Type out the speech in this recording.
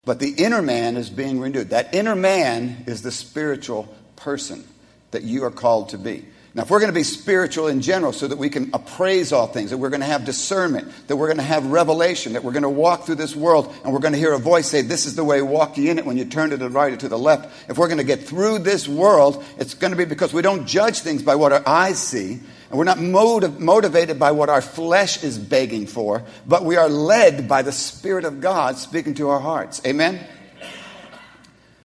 But the inner man is being renewed. That inner man is the spiritual person that you are called to be. Now, if we're going to be spiritual in general so that we can appraise all things, that we're going to have discernment, that we're going to have revelation, that we're going to walk through this world and we're going to hear a voice say, this is the way, walk ye in it when you turn to the right or to the left. If we're going to get through this world, it's going to be because we don't judge things by what our eyes see, and we're not motivated by what our flesh is begging for, but we are led by the Spirit of God speaking to our hearts. Amen?